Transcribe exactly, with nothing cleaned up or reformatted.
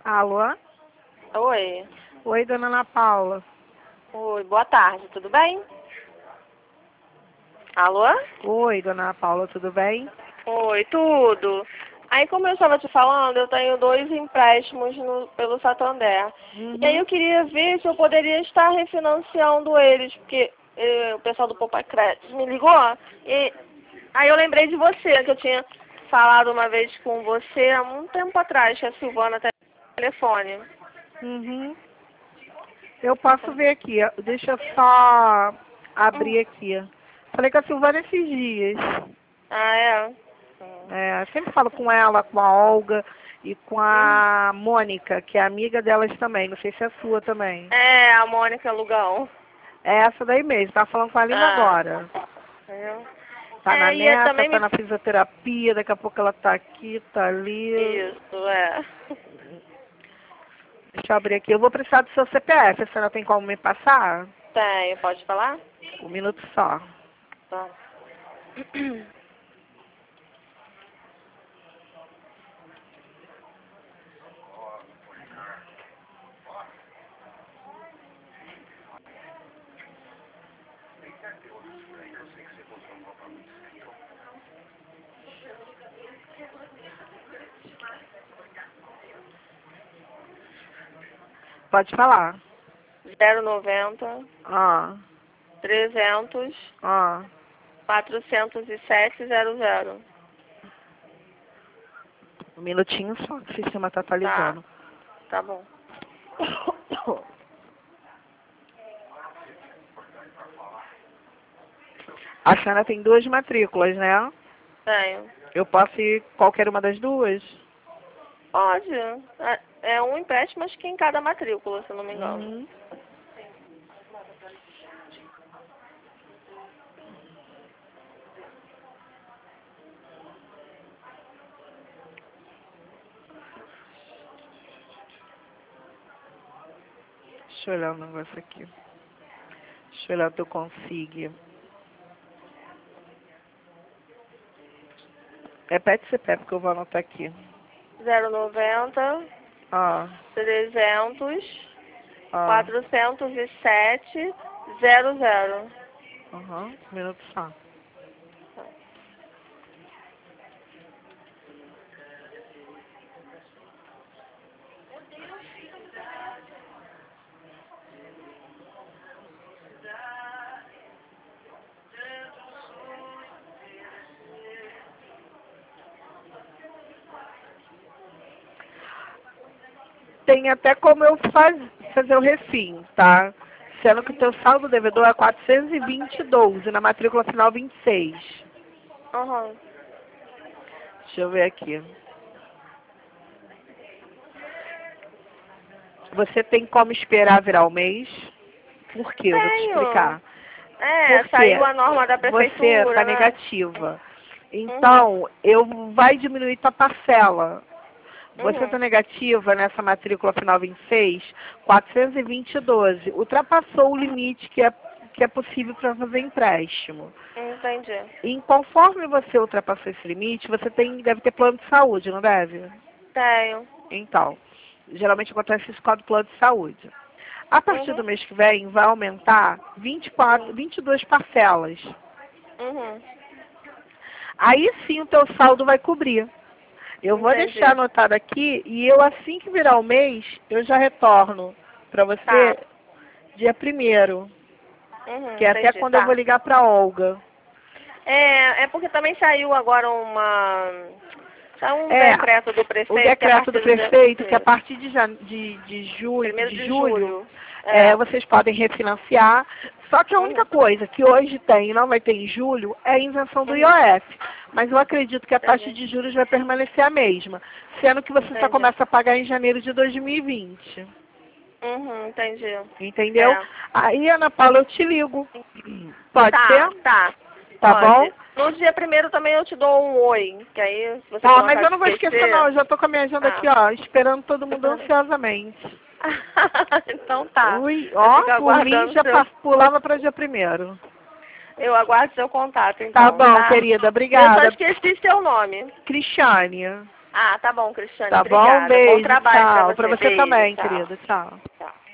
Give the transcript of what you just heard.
Alô? Oi. Oi, dona Ana Paula. Oi, boa tarde, tudo bem? Alô? Oi, dona Ana Paula, tudo bem? Oi, tudo. Aí, como eu estava te falando, eu tenho dois empréstimos no, pelo Santander. E aí Uhum. eu queria ver se eu poderia estar refinanciando eles, porque eh, o pessoal do Poupa Crédito me ligou. E aí eu lembrei de você, que eu tinha falado uma vez com você há um tempo atrás, que a Silvana até no telefone. Uhum. Eu posso ver aqui. Deixa eu só Hum. abrir aqui. Falei com a Silvana esses dias. Ah, é? Hum. É, sempre falo com ela, com a Olga e com Hum. a Mônica, que é amiga delas também. Não sei se é sua também. É, a Mônica Lugão. É essa daí mesmo. Tá falando com a Lina Ah. agora. Entendeu? Tá na É, e ela neta, também tá me... na fisioterapia, daqui a pouco ela tá aqui, tá ali. Isso, é. Deixa eu abrir aqui. Eu vou precisar do seu C P F. A senhora tem como me passar? Tem, pode falar? Um minuto só. Tá. Pode falar. zero noventa, Ó, trezentos, ó. quatrocentos e sete, zero zero. Um minutinho só, que o sistema tá Tá, atualizando. tá bom. A senhora tem duas matrículas, né? Tenho. Eu posso ir qualquer uma das duas? Pode. É, é um empréstimo, acho que em cada matrícula, se eu não me engano. Uhum. Deixa eu olhar um negócio aqui. Deixa eu olhar se eu consigo. Repete o C P F que eu vou anotar aqui. zero noventa, Ó, trezentos, ó. quatrocentos e sete, zero zero. Uhum. Um minuto só. Tem até como eu faz, fazer o refim, tá? Sendo que o teu saldo devedor é quatrocentos e vinte e doze, na matrícula final vinte e seis. Uhum. Deixa eu ver aqui. Você tem como esperar virar o mês? Por quê? Eu vou te Tenho. explicar. É, Porque saiu a norma da você está prefeitura, né? negativa. Uhum. Então, eu vai diminuir tua parcela. Você está Uhum. negativa nessa matrícula final vinte e seis, quatrocentos e vinte e doze. Ultrapassou o limite que é, que é possível para fazer empréstimo. Entendi. E conforme você ultrapassou esse limite, você tem, deve ter plano de saúde, não deve? Tenho. Então, geralmente acontece isso com o plano de saúde. A partir Uhum. do mês que vem, vai aumentar vinte e quatro, vinte e duas parcelas. Uhum. Aí sim o teu saldo vai cobrir. Eu vou deixar Entendi. anotado aqui e eu, assim que virar o mês, eu já retorno para Tá. você dia primeiro, Uhum, que é até entendi. quando eu vou Tá. ligar para Olga. É, é porque também saiu agora uma... Saiu um É, decreto do o prefeito que a decreto do partir do dia... prefeito, que a Isso. partir de, jan- de, de, julho, Primeiro de de julho, julho. é, É. vocês podem refinanciar. Só que a única Uhum. coisa que hoje tem e não vai ter em julho é a isenção do Uhum. I O F. Mas eu acredito que a taxa Entendi. de juros vai permanecer a mesma, sendo que você só Entendi. começa a pagar em janeiro de dois mil e vinte. Uhum, entendi. Entendeu? É. Aí, Ana Paula, eu te ligo. Pode Tá, ser? tá. Tá bom? Pode. No dia primeiro também eu te dou um oi, que aí se você por Tá, um mas acaso eu não vou esquecer não. esquecer... Eu já tô com a minha agenda Ah. aqui, ó, esperando todo mundo ansiosamente. Então tá. Ui, Eu ó, fico por mim aguardando já seu... pa- pulava para dia primeiro. Eu aguardo seu contato, Tá então, bom, tá? querida, Eu só obrigada. esqueci seu nome. Cristiane. Ah, tá bom, Cristiane. Tá Obrigada. bom? Beijo, Bom trabalho tchau. pra Pra você, você Beijo, também, tchau. querida. Tchau. Tchau.